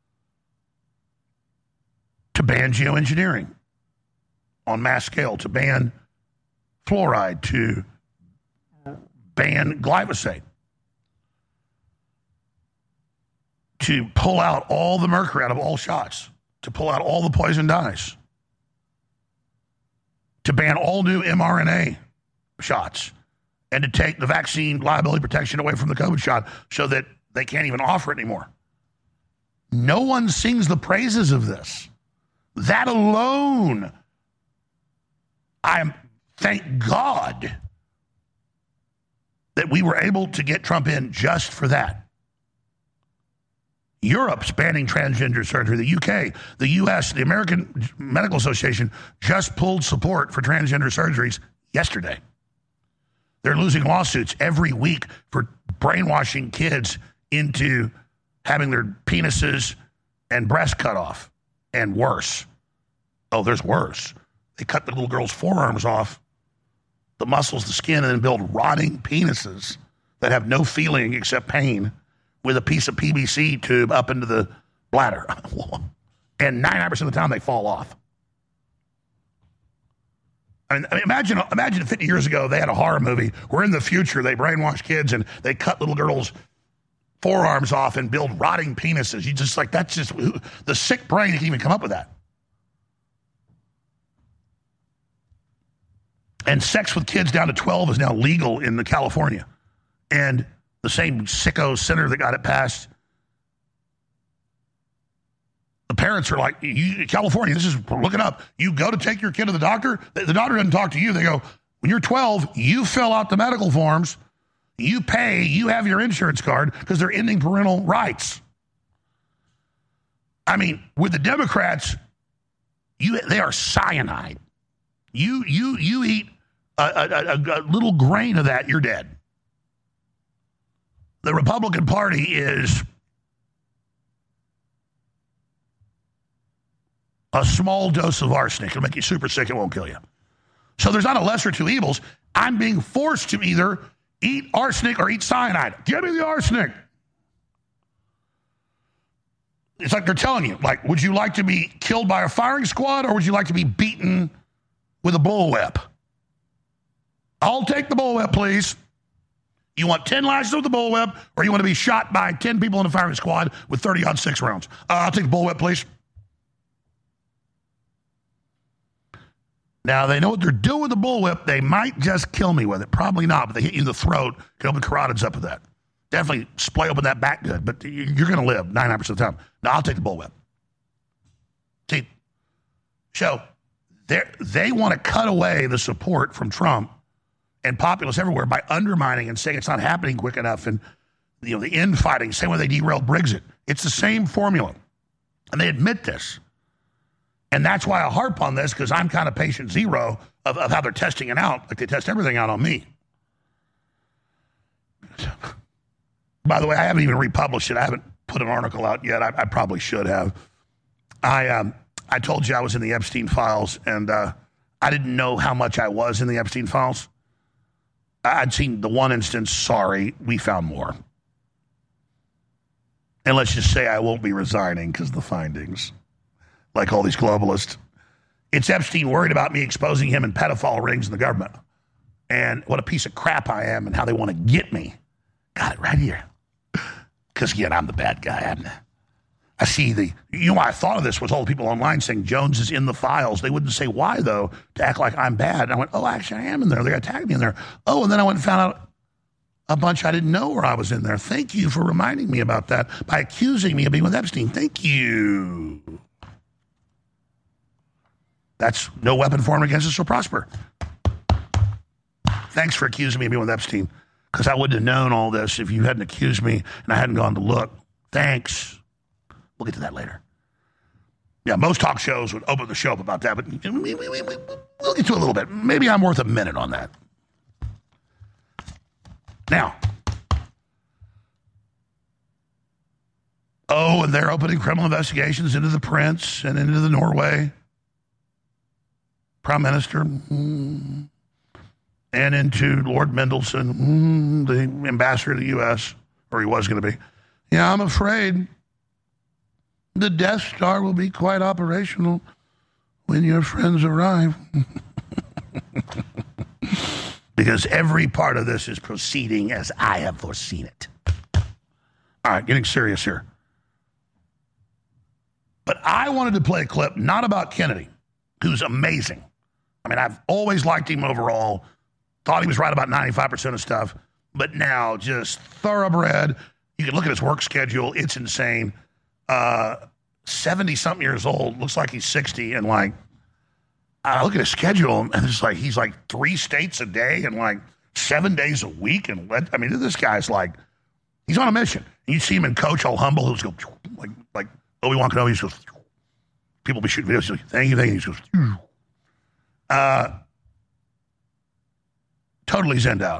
to ban geoengineering on mass scale, to ban fluoride, to ban glyphosate, to pull out all the mercury out of all shots, to pull out all the poison dyes, to ban all new mRNA shots, and to take the vaccine liability protection away from the COVID shot so that they can't even offer it anymore. No one sings the praises of this. That alone, thank God that we were able to get Trump in just for that. Europe's banning transgender surgery. The UK, the US, the American Medical Association just pulled support for transgender surgeries yesterday. They're losing lawsuits every week for brainwashing kids into having their penises and breasts cut off. And worse. Oh, there's worse. They cut the little girl's forearms off, the muscles, the skin, and then build rotting penises that have no feeling except pain with a piece of PVC tube up into the bladder. And 99% of the time they fall off. I mean, imagine 50 years ago they had a horror movie where in the future they brainwash kids and they cut little girls' forearms off and build rotting penises. You just like, that's just the sick brain that can even come up with that. And sex with kids down to 12 is now legal in California. And the same sicko senator that got it passed, the parents are like, California, this is, look it up. You go to take your kid to the doctor, the doctor doesn't talk to you. They go, when you're 12, you fill out the medical forms, you pay, you have your insurance card, because they're ending parental rights. I mean, with the Democrats, they are cyanide. You eat a little grain of that, you're dead. The Republican Party is a small dose of arsenic. It'll make you super sick. It won't kill you. So there's not a lesser two evils. I'm being forced to either eat arsenic or eat cyanide. Give me the arsenic. It's like they're telling you, like, would you like to be killed by a firing squad or would you like to be beaten with a bullwhip? I'll take the bullwhip, please. You want 10 lashes with the bullwhip or you want to be shot by 10 people in a firing squad with 30-06 rounds? I'll take the bullwhip, please. Now, they know what they're doing with the bullwhip. They might just kill me with it. Probably not, but they hit you in the throat, can open carotids up with that. Definitely splay open that back good, but you're going to live 99% of the time. Now, I'll take the bullwhip. See, so they want to cut away the support from Trump and populists everywhere by undermining and saying it's not happening quick enough and the infighting, same way they derailed Brexit. It's the same formula. And they admit this. And that's why I harp on this, because I'm kind of patient zero of how they're testing it out, like they test everything out on me. By the way, I haven't even republished it. I haven't put an article out yet. I probably should have. I told you I was in the Epstein files, and I didn't know how much I was in the Epstein files. I'd seen the one instance, sorry, we found more. And let's just say I won't be resigning because of the findings. Like all these globalists. It's Epstein worried about me exposing him in pedophile rings in the government. And what a piece of crap I am and how they want to get me. Got it right here. Because, again, I'm the bad guy. I see you know why I thought of this was all the people online saying Jones is in the files. They wouldn't say why, though, to act like I'm bad. And I went, oh, actually, I am in there. They're attacking me in there. Oh, and then I went and found out, a bunch I didn't know where I was in there. Thank you for reminding me about that by accusing me of being with Epstein. Thank you. That's no weapon formed against us shall prosper. Thanks for accusing me of being with Epstein, because I wouldn't have known all this if you hadn't accused me and I hadn't gone to look. Thanks. We'll get to that later. Yeah, most talk shows would open the show up about that, but we'll get to a little bit. Maybe I'm worth a minute on that. Now, and they're opening criminal investigations into the prince and into the Norway prime minister and into Lord Mendelsohn, the ambassador to the U.S., or he was going to be. Yeah, I'm afraid the Death Star will be quite operational when your friends arrive. Because every part of this is proceeding as I have foreseen it. All right, getting serious here. But I wanted to play a clip not about Kennedy, who's amazing. I mean, I've always liked him overall, thought he was right about 95% of stuff, but now just thoroughbred. You can look at his work schedule. It's insane. 70-something years old, looks like he's 60, and like, I look at his schedule, and it's like he's like 3 states a day and like 7 days a week. And I mean, this guy's like, he's on a mission. And you see him in Coach, all humble, who's go like Obi-Wan Kenobi. He goes, people be shooting videos. He's like, thank you. He goes, totally zenned out.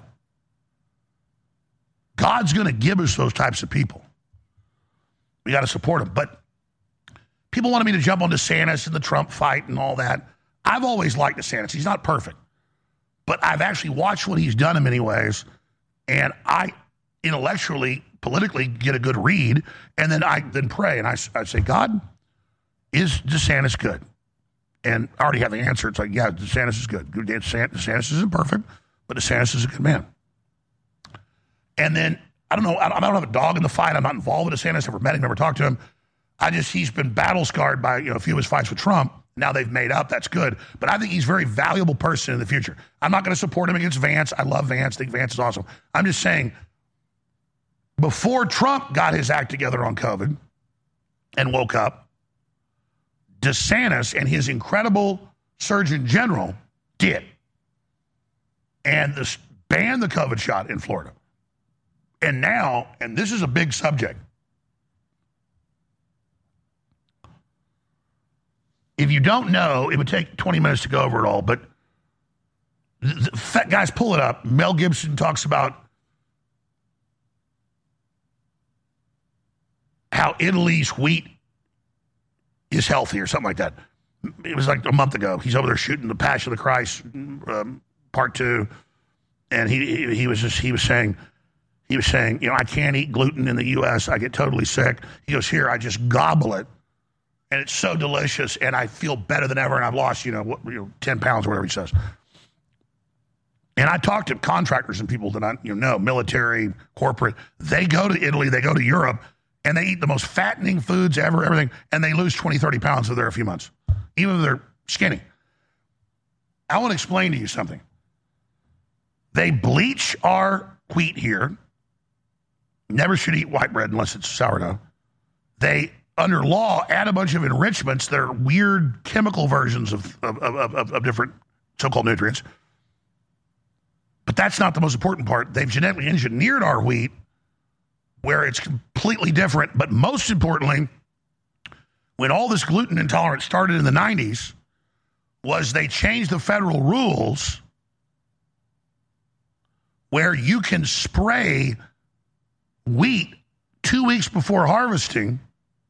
God's going to give us those types of people. We got to support them. But people wanted me to jump on DeSantis and the Trump fight and all that. I've always liked DeSantis. He's not perfect. But I've actually watched what he's done in many ways. And I intellectually, politically get a good read. And then I pray. And I say, God, is DeSantis good? And I already have the answer. It's like, yeah, DeSantis is good. DeSantis isn't perfect, but DeSantis is a good man. And then, I don't know, I don't have a dog in the fight. I'm not involved with DeSantis. Never met him, never talked to him. He's been battle scarred by, a few of his fights with Trump. Now they've made up. That's good. But I think he's a very valuable person in the future. I'm not going to support him against Vance. I love Vance. I think Vance is awesome. I'm just saying, before Trump got his act together on COVID and woke up, DeSantis and his incredible Surgeon General did. And banned the COVID shot in Florida. And now, and this is a big subject, if you don't know, it would take 20 minutes to go over it all, but guys, pull it up. Mel Gibson talks about how Italy's wheat is healthy or something like that. It was like a month ago. He's over there shooting the Passion of the Christ part 2, and he was saying, I can't eat gluten in the U.S. I get totally sick. He goes, here, I just gobble it. And it's so delicious, and I feel better than ever, and I've lost, 10 pounds or whatever he says. And I talked to contractors and people that I know, military, corporate. They go to Italy, they go to Europe, and they eat the most fattening foods ever, everything, and they lose 20, 30 pounds in there a few months, even if they're skinny. I want to explain to you something. They bleach our wheat here. Never should eat white bread unless it's sourdough. They, under law, add a bunch of enrichments. They're weird chemical versions of different so-called nutrients. But that's not the most important part. They've genetically engineered our wheat where it's completely different. But most importantly, when all this gluten intolerance started in the 90s, was they changed the federal rules where you can spray wheat 2 weeks before harvesting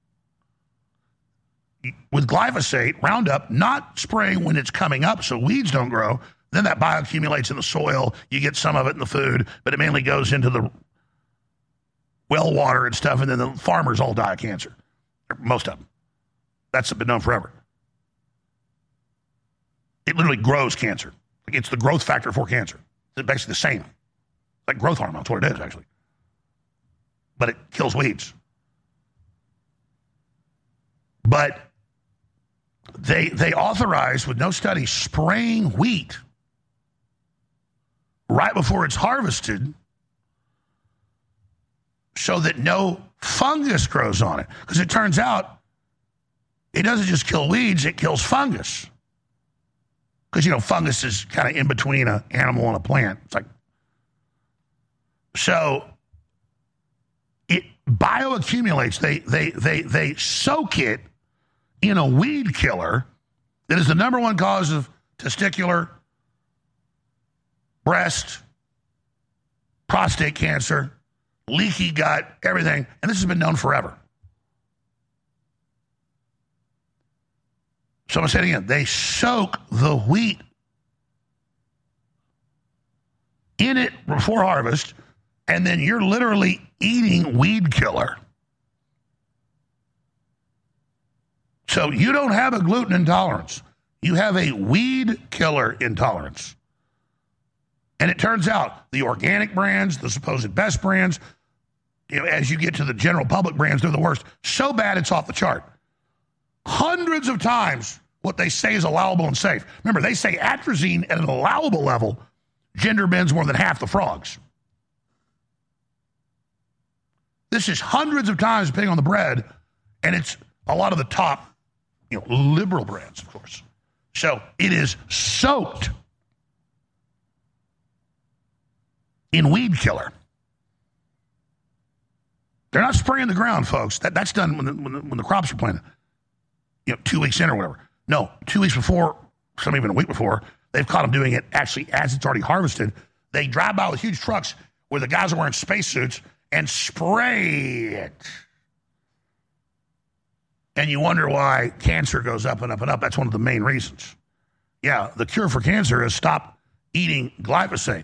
with glyphosate, Roundup, not spraying when it's coming up so weeds don't grow. Then that bioaccumulates in the soil. You get some of it in the food, but it mainly goes into the well water and stuff, and then the farmers all die of cancer. Most of them. That's been known forever. It literally grows cancer. It's the growth factor for cancer. It's basically the same. Like growth hormone, that's what it is, actually. But it kills weeds. But they authorize, with no study, spraying wheat right before it's harvested so that no fungus grows on it. Because it turns out it doesn't just kill weeds, it kills fungus. Because, fungus is kind of in between an animal and a plant. It's like, so it bioaccumulates. They soak it in a weed killer that is the number one cause of testicular, breast, prostate cancer, leaky gut, everything. And this has been known forever. So I'm saying again, they soak the wheat in it before harvest, and then you're literally eating weed killer. So you don't have a gluten intolerance. You have a weed killer intolerance. And it turns out the organic brands, the supposed best brands, as you get to the general public brands, they're the worst. So bad it's off the chart. Hundreds of times what they say is allowable and safe. Remember, they say atrazine at an allowable level gender bends more than half the frogs. This is hundreds of times depending on the bread, and it's a lot of the top, liberal brands, of course. So it is soaked in weed killer. They're not spraying the ground, folks. That's done when the crops are planted. 2 weeks in or whatever. No, 2 weeks before, some even a week before, they've caught them doing it actually as it's already harvested. They drive by with huge trucks where the guys are wearing spacesuits and spray it. And you wonder why cancer goes up and up and up. That's one of the main reasons. Yeah, the cure for cancer is stop eating glyphosate.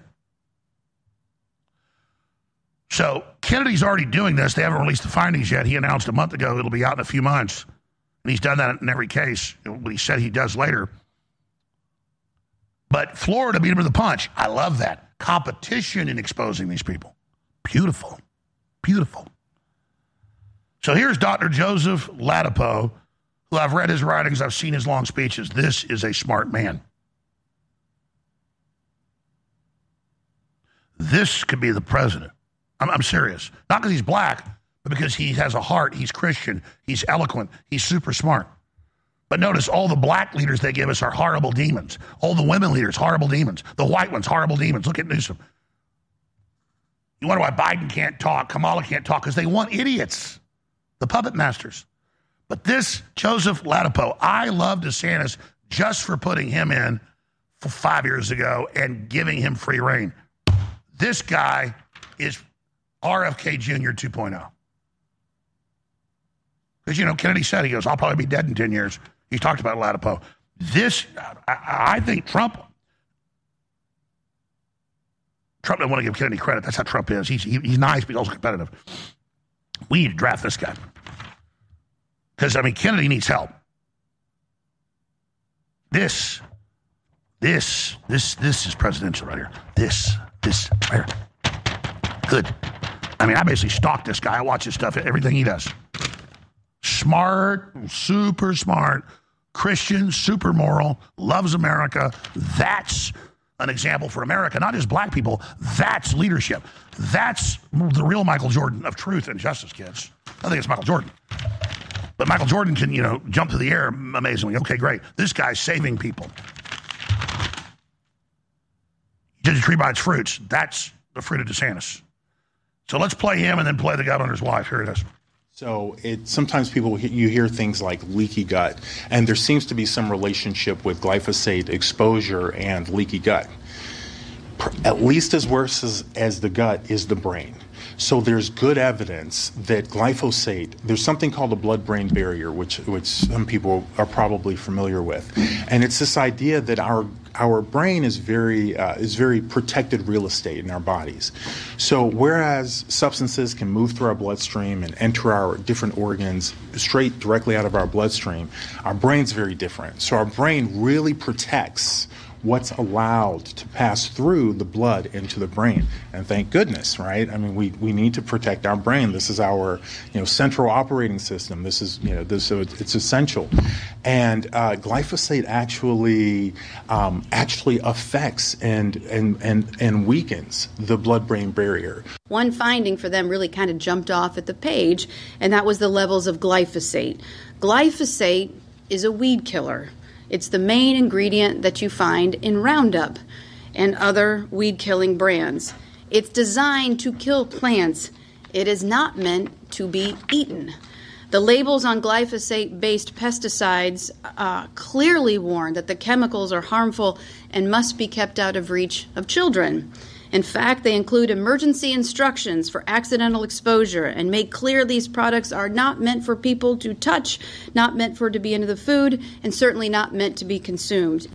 So Kennedy's already doing this. They haven't released the findings yet. He announced a month ago it'll be out in a few months. And he's done that in every case. What he said he does later. But Florida beat him to the punch. I love that. Competition in exposing these people. Beautiful. Beautiful. So here's Dr. Joseph Ladapo, who I've read his writings. I've seen his long speeches. This is a smart man. This could be the president. I'm serious. Not because he's black, but because he has a heart. He's Christian. He's eloquent. He's super smart. But notice all the black leaders they give us are horrible demons. All the women leaders, horrible demons. The white ones, horrible demons. Look at Newsom. You wonder why Biden can't talk, Kamala can't talk, because they want idiots, the puppet masters. But this Joseph Ladapo, I love DeSantis just for putting him in 5 years ago and giving him free reign. This guy is RFK Jr. 2.0. Because, Kennedy said, he goes, I'll probably be dead in 10 years. He talked about Ladapo. I think Trump doesn't want to give Kennedy credit. That's how Trump is. He's nice, but he's also competitive. We need to draft this guy. Because, Kennedy needs help. This is presidential right here. This right here. Good. I basically stalk this guy. I watch his stuff, everything he does. Smart, super smart, Christian, super moral, loves America. That's an example for America, not just black people. That's leadership. That's the real Michael Jordan of truth and justice, kids. I think it's Michael Jordan. But Michael Jordan can, jump through the air amazingly. Okay, great. This guy's saving people. Judge a tree by its fruits. That's the fruit of DeSantis. So let's play him and then play the governor's wife. Here it is. So sometimes you hear things like leaky gut, and there seems to be some relationship with glyphosate exposure and leaky gut. At least as worse as the gut is the brain. So there's good evidence that glyphosate, there's something called the blood-brain barrier, which some people are probably familiar with. And it's this idea that our brain is very protected real estate in our bodies. So whereas substances can move through our bloodstream and enter our different organs straight directly out of our bloodstream, our brain's very different. So our brain really protects what's allowed to pass through the blood into the brain. And thank goodness, right? I mean, we need to protect our brain. This is our, central operating system. This is, so it's essential. And glyphosate actually affects and weakens the blood-brain barrier. One finding for them really kind of jumped off at the page, and that was the levels of glyphosate. Glyphosate is a weed killer. It's the main ingredient that you find in Roundup and other weed-killing brands. It's designed to kill plants. It is not meant to be eaten. The labels on glyphosate-based pesticides clearly warn that the chemicals are harmful and must be kept out of reach of children. In fact, they include emergency instructions for accidental exposure and make clear these products are not meant for people to touch, not meant for to be into the food, and certainly not meant to be consumed.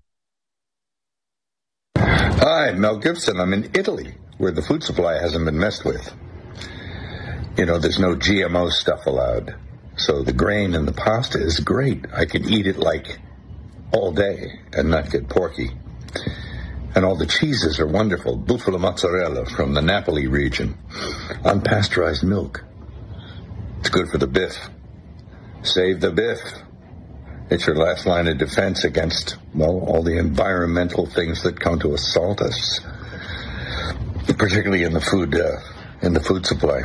Hi, Mel Gibson. I'm in Italy, where the food supply hasn't been messed with. There's no GMO stuff allowed. So the grain in the pasta is great. I can eat it like all day and not get porky. And all the cheeses are wonderful. Buffalo mozzarella from the Napoli region. Unpasteurized milk. It's good for the biff. Save the biff. It's your last line of defense against, all the environmental things that come to assault us. Particularly in the food supply.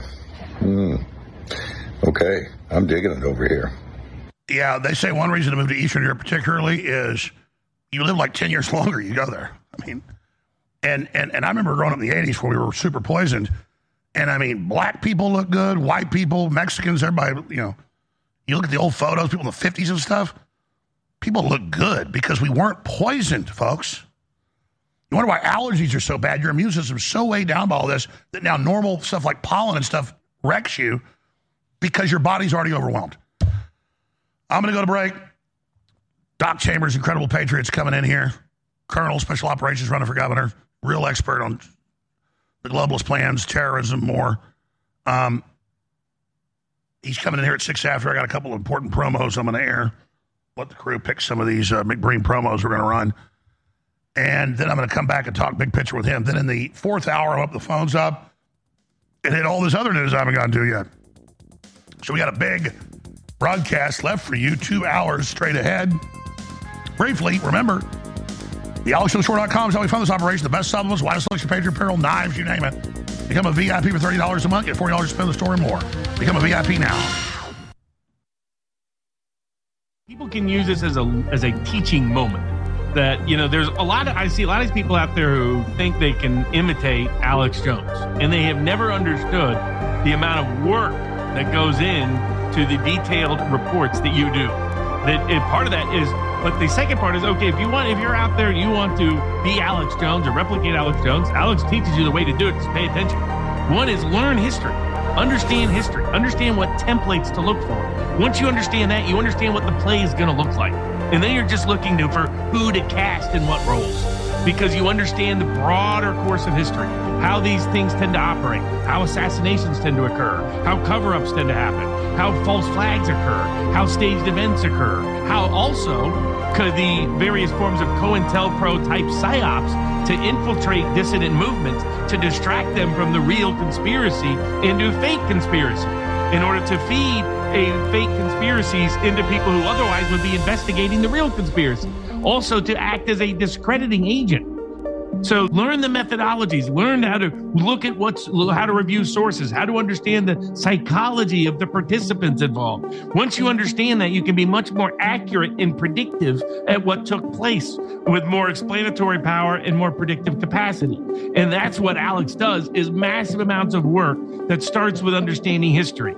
Okay, I'm digging it over here. Yeah, they say one reason to move to Eastern Europe particularly is you live like 10 years longer, you go there. I mean, and I remember growing up in the 80s where we were super poisoned. And I mean, black people look good, white people, Mexicans, everybody, you look at the old photos, people in the 50s and stuff, people look good because we weren't poisoned, folks. You wonder why allergies are so bad. Your immune system's so weighed down by all this that now normal stuff like pollen and stuff wrecks you because your body's already overwhelmed. I'm going to go to break. Doc Chambers, Incredible Patriots, coming in here. Colonel, Special Operations, running for governor. Real expert on the globalist plans, terrorism, more. He's coming in here at 6 after. I got a couple of important promos I'm going to air. Let the crew pick some of these McBreen promos we're going to run. And then I'm going to come back and talk big picture with him. Then in the fourth hour, I'll open the phones up and hit all this other news I haven't gotten to yet. So we got a big broadcast left for you, 2 hours straight ahead. Briefly, remember, thealexshowstore.com is how we fund this operation. The best supplements, widest selection, Patriot apparel, knives, you name it. Become a VIP for $30 a month. Get $40 to spend in the store and more. Become a VIP now. People can use this as a teaching moment. That, there's I see a lot of these people out there who think they can imitate Alex Jones, and they have never understood the amount of work that goes in to the detailed reports that you do. Part of that is, but the second part is, okay, if you're out there and you want to be Alex Jones or replicate Alex Jones, Alex teaches you the way to do it. Just pay attention. One is learn history. Understand history. Understand what templates to look for. Once you understand that, you understand what the play is going to look like. And then you're just looking for who to cast in what roles. Because you understand the broader course of history, how these things tend to operate, how assassinations tend to occur, how cover-ups tend to happen, how false flags occur, how staged events occur, how also could the various forms of COINTELPRO type psyops to infiltrate dissident movements to distract them from the real conspiracy into fake conspiracy in order to feed fake conspiracies into people who otherwise would be investigating the real conspiracy. Also to act as a discrediting agent. So learn the methodologies, learn how to look at how to review sources, how to understand the psychology of the participants involved. Once you understand that, you can be much more accurate and predictive at what took place with more explanatory power and more predictive capacity. And that's what Alex does, is massive amounts of work that starts with understanding history.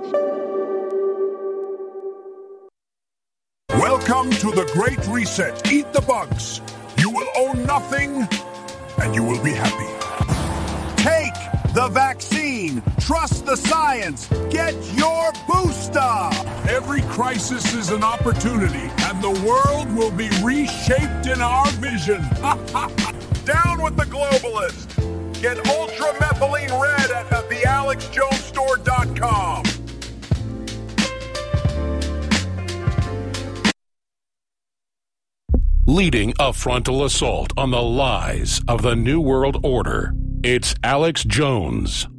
Welcome to the Great Reset. Eat the bugs. You will own nothing, and you will be happy. Take the vaccine. Trust the science. Get your booster. Every crisis is an opportunity, and the world will be reshaped in our vision. Down with the globalists. Get ultramethylene red at thealexjonesstore.com. leading a frontal assault on the lies of the New World Order. It's Alex Jones.